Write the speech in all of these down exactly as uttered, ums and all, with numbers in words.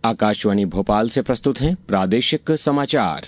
आकाशवाणी भोपाल से प्रस्तुत हैं प्रादेशिक समाचार।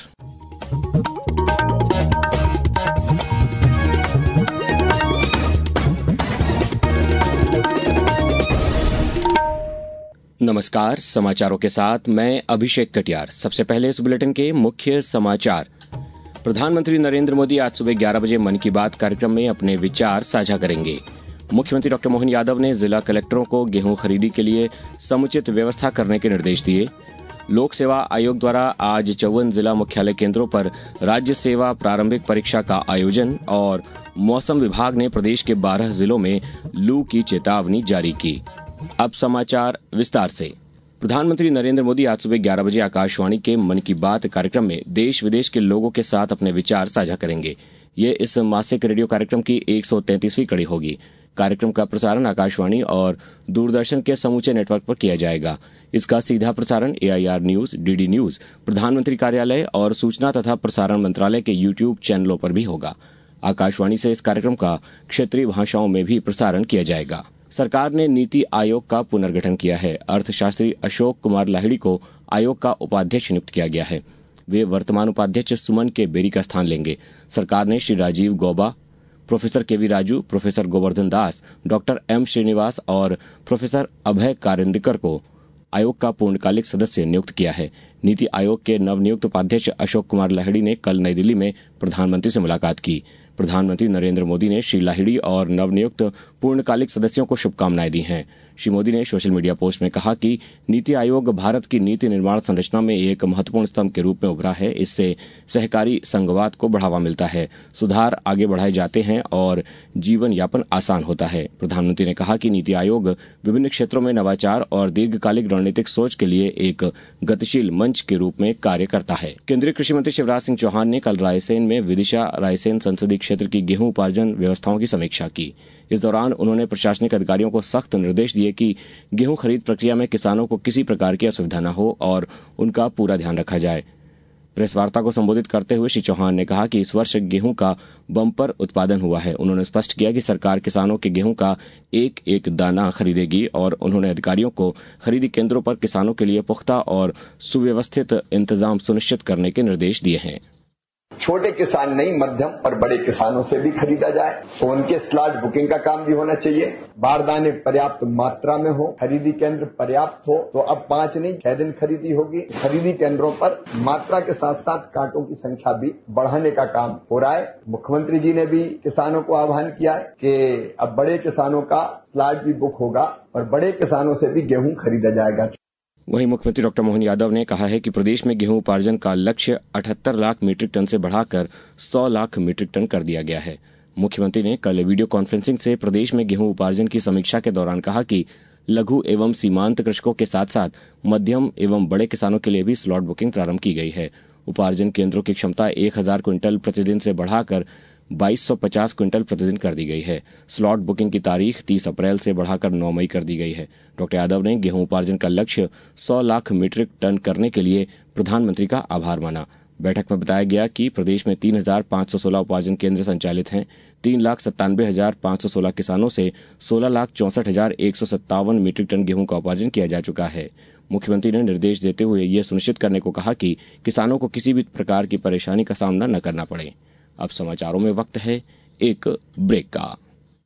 नमस्कार, समाचारों के साथ मैं अभिषेक कटियार। सबसे पहले इस बुलेटिन के मुख्य समाचार। प्रधानमंत्री नरेंद्र मोदी आज सुबह ग्यारह बजे मन की बात कार्यक्रम में अपने विचार साझा करेंगे। मुख्यमंत्री डॉक्टर मोहन यादव ने जिला कलेक्टरों को गेहूं खरीदी के लिए समुचित व्यवस्था करने के निर्देश दिए। लोक सेवा आयोग द्वारा आज चौवन जिला मुख्यालय केंद्रों पर राज्य सेवा प्रारंभिक परीक्षा का आयोजन और मौसम विभाग ने प्रदेश के बारह जिलों में लू की चेतावनी जारी की। अब समाचार विस्तार से। प्रधानमंत्री नरेंद्र मोदी आज सुबह ग्यारह बजे आकाशवाणी के मन की बात कार्यक्रम में देश विदेश के लोगों के साथ अपने विचार साझा करेंगे। ये इस मासिक रेडियो कार्यक्रम की एक सौ तैंतीसवीं कड़ी होगी। कार्यक्रम का प्रसारण आकाशवाणी और दूरदर्शन के समूचे नेटवर्क पर किया जाएगा। इसका सीधा प्रसारण A I R news, D D news, प्रधानमंत्री कार्यालय और सूचना तथा प्रसारण मंत्रालय के यूट्यूब चैनलों पर भी होगा। आकाशवाणी से इस कार्यक्रम का क्षेत्रीय भाषाओं में भी प्रसारण किया जाएगा। सरकार ने नीति आयोग का पुनर्गठन किया है। अर्थशास्त्री अशोक कुमार लाहिड़ी को आयोग का उपाध्यक्ष नियुक्त किया गया है। वे वर्तमान उपाध्यक्ष सुमन के बेरी का स्थान लेंगे। सरकार ने Shri Rajiv Gauba, professor K V Raju, professor Govardhan Das, doctor M Srinivas और प्रोफेसर अभय कारिंदकर को आयोग का पूर्णकालिक सदस्य नियुक्त किया है। नीति आयोग के नवनियुक्त उपाध्यक्ष अशोक कुमार लाहिड़ी ने कल नई दिल्ली में प्रधानमंत्री से मुलाकात की। प्रधानमंत्री नरेंद्र मोदी ने श्री लाहिड़ी और नवनियुक्त पूर्णकालिक सदस्यों को शुभकामनाएं दी हैं। श्री मोदी ने सोशल मीडिया पोस्ट में कहा कि नीति आयोग भारत की नीति निर्माण संरचना में एक महत्वपूर्ण स्तंभ के रूप में उभरा है। इससे सहकारी संघवाद को बढ़ावा मिलता है, सुधार आगे बढ़ाए जाते हैं और जीवन यापन आसान होता है। प्रधानमंत्री ने कहा कि नीति आयोग विभिन्न क्षेत्रों में नवाचार और दीर्घकालिक रणनीतिक सोच के लिए एक गतिशील मंच के रूप में कार्य करता है। केंद्रीय कृषि मंत्री शिवराज सिंह चौहान ने कल रायसेन में विदिशा रायसेन संसदीय क्षेत्र की गेहूं उपार्जन व्यवस्थाओं की समीक्षा की। इस दौरान उन्होंने प्रशासनिक अधिकारियों को सख्त निर्देश दिए कि गेहूं खरीद प्रक्रिया में किसानों को किसी प्रकार की असुविधा न हो और उनका पूरा ध्यान रखा जाए। प्रेस वार्ता को संबोधित करते हुए श्री चौहान ने कहा कि इस वर्ष गेहूं का बम्पर उत्पादन हुआ है। उन्होंने स्पष्ट किया कि सरकार किसानों के गेहूं का एक एक दाना खरीदेगी और उन्होंने अधिकारियों को खरीदी केंद्रों पर किसानों के लिए पुख्ता और सुव्यवस्थित इंतजाम सुनिश्चित करने के निर्देश दिए हैं। छोटे किसान नहीं, मध्यम और बड़े किसानों से भी खरीदा जाए तो उनके स्लॉट बुकिंग का काम भी होना चाहिए। बारदाने पर्याप्त मात्रा में हो, खरीदी केंद्र पर्याप्त हो तो अब पांच नहीं छह दिन खरीदी होगी। खरीदी केंद्रों पर मात्रा के साथ साथ कांटों की संख्या भी बढ़ाने का काम हो रहा है। मुख्यमंत्री जी ने भी किसानों को आह्वान किया है कि अब बड़े किसानों का स्लॉट भी बुक होगा और बड़े किसानों से भी गेहूं खरीदा जाएगा। वहीं मुख्यमंत्री डॉक्टर मोहन यादव ने कहा है कि प्रदेश में गेहूं उपार्जन का लक्ष्य अठहत्तर लाख मीट्रिक टन से बढ़ाकर सौ लाख मीट्रिक टन कर दिया गया है। मुख्यमंत्री ने कल वीडियो कॉन्फ्रेंसिंग से प्रदेश में गेहूं उपार्जन की समीक्षा के दौरान कहा कि लघु एवं सीमांत कृषकों के साथ साथ मध्यम एवं बड़े किसानों के लिए भी स्लॉट बुकिंग प्रारंभ की गई है। उपार्जन केंद्रों की क्षमता एक हजार क्विंटल प्रतिदिन से बढ़ाकर बाईस सौ पचास क्विंटल प्रतिदिन कर दी गई है। स्लॉट बुकिंग की तारीख तीस अप्रैल से बढ़ाकर नौ मई कर दी गई है। डॉक्टर यादव ने गेहूं उपार्जन का लक्ष्य सौ लाख मीट्रिक टन करने के लिए प्रधानमंत्री का आभार माना। बैठक में बताया गया कि प्रदेश में तीन हजार पाँच सौ सोलह उपार्जन केंद्र संचालित हैं। तीन लाख सत्तानवे हजार पाँच सौ सोलह किसानों से सोलह लाख चौसठ हजार एक सौ सत्तावन मीट्रिक टन गेहूं का उपार्जन किया जा चुका है। मुख्यमंत्री ने निर्देश देते हुए यह सुनिश्चित करने को कहा कि किसानों को किसी भी प्रकार की परेशानी का सामना न करना पड़े। अब समाचारों में वक्त है एक ब्रेक का।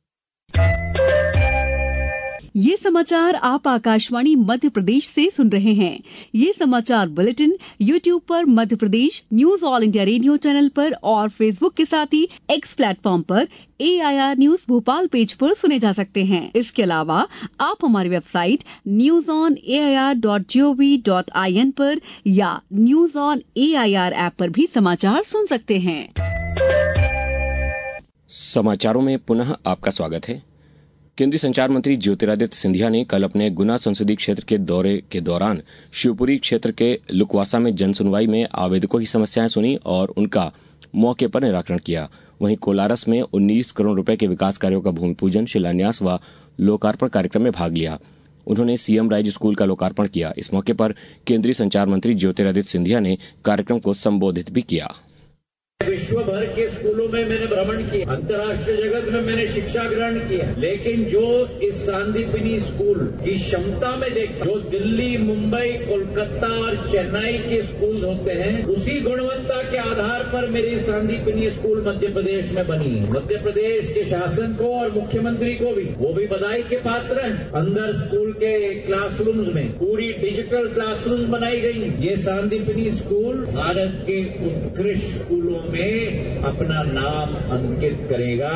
ये समाचार आप आकाशवाणी मध्य प्रदेश से सुन रहे हैं। ये समाचार बुलेटिन यूट्यूब पर Madhya Pradesh news All India Radio channel पर और फेसबुक के साथ ही एक्स प्लेटफॉर्म पर A I R news Bhopal page पर सुने जा सकते हैं। इसके अलावा आप हमारी website news on A I R dot G O V dot I N पर या news on A I R app पर भी समाचार सुन सकते हैं। समाचारों में पुनः आपका स्वागत है। केंद्रीय संचार मंत्री ज्योतिरादित्य सिंधिया ने कल अपने गुना संसदीय क्षेत्र के दौरे के दौरान शिवपुरी क्षेत्र के लुकवासा में जनसुनवाई में आवेदकों की समस्याएं सुनी और उनका मौके पर निराकरण किया। वहीं कोलारस में उन्नीस करोड़ रुपए के विकास कार्यों का भूमि पूजन, शिलान्यास व लोकार्पण कार्यक्रम में भाग लिया। उन्होंने सीएम राइज स्कूल का लोकार्पण किया। इस मौके पर केंद्रीय संचार मंत्री ज्योतिरादित्य सिंधिया ने कार्यक्रम को संबोधित भी किया। विश्व भर के स्कूलों में मैंने भ्रमण किया, अंतर्राष्ट्रीय जगत में मैंने शिक्षा ग्रहण किया, लेकिन जो इस सांदीपनि स्कूल की क्षमता में देख, जो दिल्ली, मुंबई, कोलकाता और चेन्नई के स्कूल होते हैं, उसी गुणवत्ता के आधार पर मेरी सांदीपनि स्कूल मध्य प्रदेश में बनी है। मध्य प्रदेश के शासन को और मुख्यमंत्री को भी, वो भी बधाई के पात्र हैं। अंदर स्कूल के क्लासरूम्स में पूरी डिजिटल क्लासरूम बनाई गई। ये सांदीपनि स्कूल भारत के उत्कृष्ट स्कूलों में अपना नाम अंकित करेगा।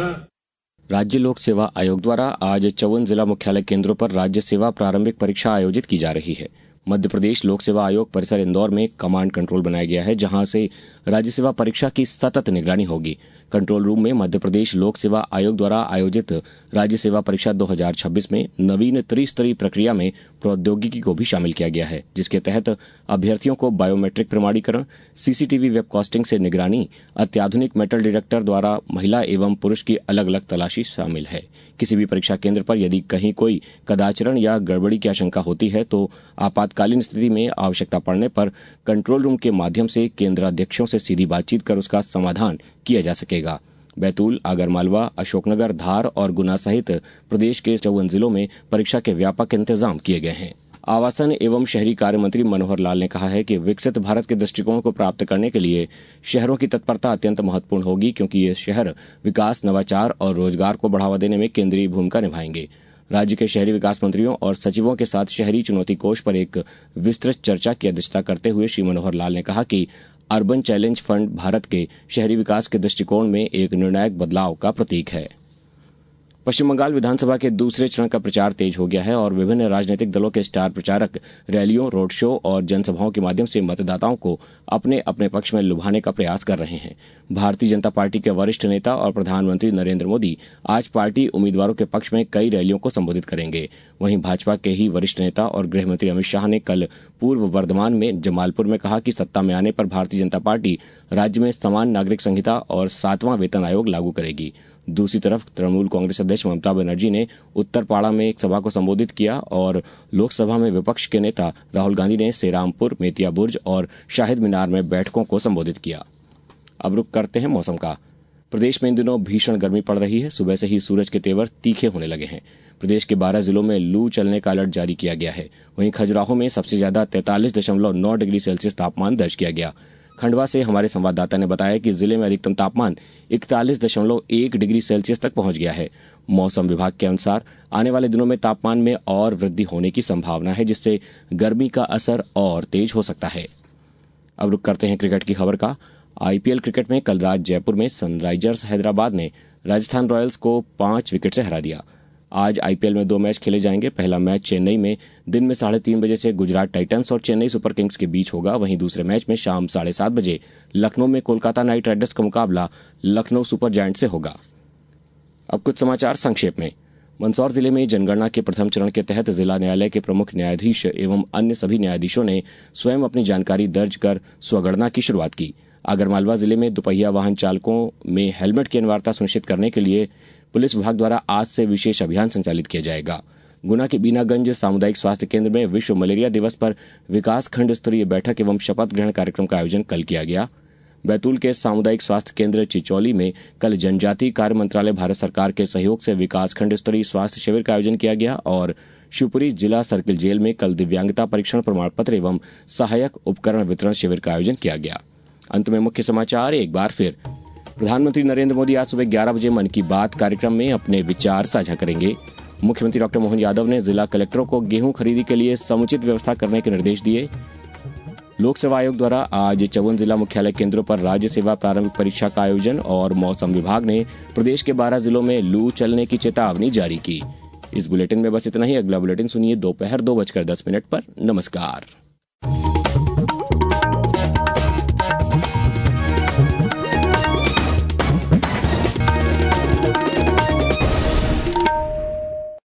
राज्य लोक सेवा आयोग द्वारा आज चौवन जिला मुख्यालय केंद्रों पर राज्य सेवा प्रारंभिक परीक्षा आयोजित की जा रही है। मध्य प्रदेश लोक सेवा आयोग परिसर इंदौर में कमांड कंट्रोल बनाया गया है, जहां से राज्य सेवा परीक्षा की सतत निगरानी होगी। कंट्रोल रूम में मध्य प्रदेश लोक सेवा आयोग द्वारा आयोजित राज्य सेवा परीक्षा दो हज़ार छब्बीस में नवीन त्रिस्तरीय प्रक्रिया में प्रौद्योगिकी को भी शामिल किया गया है, जिसके तहत अभ्यर्थियों को बायोमेट्रिक प्रमाणीकरण, सीसीटीवी वेबकास्टिंग से निगरानी, अत्याधुनिक मेटल डिटेक्टर द्वारा महिला एवं पुरुष की अलग अलग तलाशी शामिल है। किसी भी परीक्षा केंद्र पर यदि कहीं कोई कदाचरण या गड़बड़ी की आशंका होती है तो आपातकालीन स्थिति में आवश्यकता पड़ने पर कंट्रोल रूम के माध्यम से केंद्राध्यक्षों से सीधी बातचीत कर उसका समाधान किया जा सकेगा। बैतूल, आगरमालवा, अशोकनगर, धार और गुना सहित प्रदेश के चौवन जिलों में परीक्षा के व्यापक इंतजाम किए गए हैं। आवासन एवं शहरी कार्य मंत्री मनोहर लाल ने कहा है कि विकसित भारत के दृष्टिकोण को प्राप्त करने के लिए शहरों की तत्परता अत्यंत महत्वपूर्ण होगी, क्योंकि ये शहर विकास, नवाचार और रोजगार को बढ़ावा देने में केंद्रीय भूमिका निभाएंगे। राज्य के शहरी विकास मंत्रियों और सचिवों के साथ शहरी चुनौती कोष पर एक विस्तृत चर्चा की अध्यक्षता करते हुए श्री मनोहर लाल ने कहा कि अर्बन चैलेंज फंड भारत के शहरी विकास के दृष्टिकोण में एक निर्णायक बदलाव का प्रतीक है। पश्चिम बंगाल विधानसभा के दूसरे चरण का प्रचार तेज हो गया है और विभिन्न राजनीतिक दलों के स्टार प्रचारक रैलियों, रोड शो और जनसभाओं के माध्यम से मतदाताओं को अपने अपने पक्ष में लुभाने का प्रयास कर रहे हैं। भारतीय जनता पार्टी के वरिष्ठ नेता और प्रधानमंत्री नरेंद्र मोदी आज पार्टी उम्मीदवारों के पक्ष में कई रैलियों को संबोधित करेंगे। वहीं भाजपा के ही वरिष्ठ नेता और गृह मंत्री अमित शाह ने कल पूर्व वर्धमान में जमालपुर में कहा कि सत्ता में आने पर भारतीय जनता पार्टी राज्य में समान नागरिक संहिता और सातवां वेतन आयोग लागू करेगी। दूसरी तरफ तृणमूल कांग्रेस अध्यक्ष ममता बनर्जी ने उत्तरपाड़ा में एक सभा को संबोधित किया और लोकसभा में विपक्ष के नेता राहुल गांधी ने सेरामपुर, मेतिया बुर्ज और शाहिद मीनार में बैठकों को संबोधित किया। अब रुक करते हैं मौसम का। प्रदेश में इन दिनों भीषण गर्मी पड़ रही है। सुबह से ही सूरज के तेवर तीखे होने लगे हैं। प्रदेश के बारह जिलों में लू चलने का अलर्ट जारी किया गया है। वहीं खजुराहो में सबसे ज्यादा तैंतालीस दशमलव नौ डिग्री सेल्सियस तापमान दर्ज किया गया। खंडवा से हमारे संवाददाता ने बताया कि जिले में अधिकतम तापमान इकतालीस दशमलव एक डिग्री सेल्सियस तक पहुंच गया है। मौसम विभाग के अनुसार आने वाले दिनों में तापमान में और वृद्धि होने की संभावना है, जिससे गर्मी का असर और तेज हो सकता है। अब रुक करते हैं क्रिकेट की खबर का। आईपीएल क्रिकेट में कल रात जयपुर में सनराइजर्स हैदराबाद ने राजस्थान रॉयल्स को पांच विकेट से हरा दिया। आज आईपीएल में दो मैच खेले जाएंगे। पहला मैच चेन्नई में दिन में साढ़े तीन बजे से गुजरात टाइटंस और चेन्नई सुपर किंग्स के बीच होगा। वहीं दूसरे मैच में शाम साढ़े सात बजे लखनऊ में कोलकाता नाइट राइडर्स का मुकाबला लखनऊ सुपर जायंट से होगा। अब कुछ समाचार संक्षेप में। मंदसौर जिले में जनगणना के प्रथम चरण के तहत जिला न्यायालय के प्रमुख न्यायाधीश एवं अन्य सभी न्यायाधीशों ने स्वयं अपनी जानकारी दर्ज कर स्वगणना की शुरुआत की। आगरमालवा जिले में दुपहिया वाहन चालकों में हेलमेट की अनिवार्यता सुनिश्चित करने के लिए पुलिस विभाग द्वारा आज से विशेष अभियान संचालित किया जाएगा। गुना के बीनागंज सामुदायिक स्वास्थ्य केंद्र में विश्व मलेरिया दिवस पर विकास खंड स्तरीय बैठक एवं शपथ ग्रहण कार्यक्रम का आयोजन कल किया गया। बैतूल के सामुदायिक स्वास्थ्य केंद्र चिचौली में कल जनजातीय कार्य मंत्रालय भारत सरकार के सहयोग से विकास खंड स्तरीय स्वास्थ्य शिविर का आयोजन किया गया और शिवपुरी जिला सर्किल जेल में कल दिव्यांगता परीक्षण प्रमाण पत्र एवं सहायक उपकरण वितरण शिविर का आयोजन किया गया। अंत में मुख्य समाचार एक बार फिर। प्रधानमंत्री नरेंद्र मोदी आज सुबह ग्यारह बजे मन की बात कार्यक्रम में अपने विचार साझा करेंगे। मुख्यमंत्री डॉक्टर मोहन यादव ने जिला कलेक्टरों को गेहूं खरीदी के लिए समुचित व्यवस्था करने के निर्देश दिए। लोक सेवा आयोग द्वारा आज चौवन जिला मुख्यालय केंद्रों पर राज्य सेवा प्रारंभिक परीक्षा का आयोजन और मौसम विभाग ने प्रदेश के बारह जिलों में लू चलने की चेतावनी जारी की। इस बुलेटिन में बस इतना ही। अगला बुलेटिन सुनिए दोपहर दो बजकर दस मिनट पर। नमस्कार।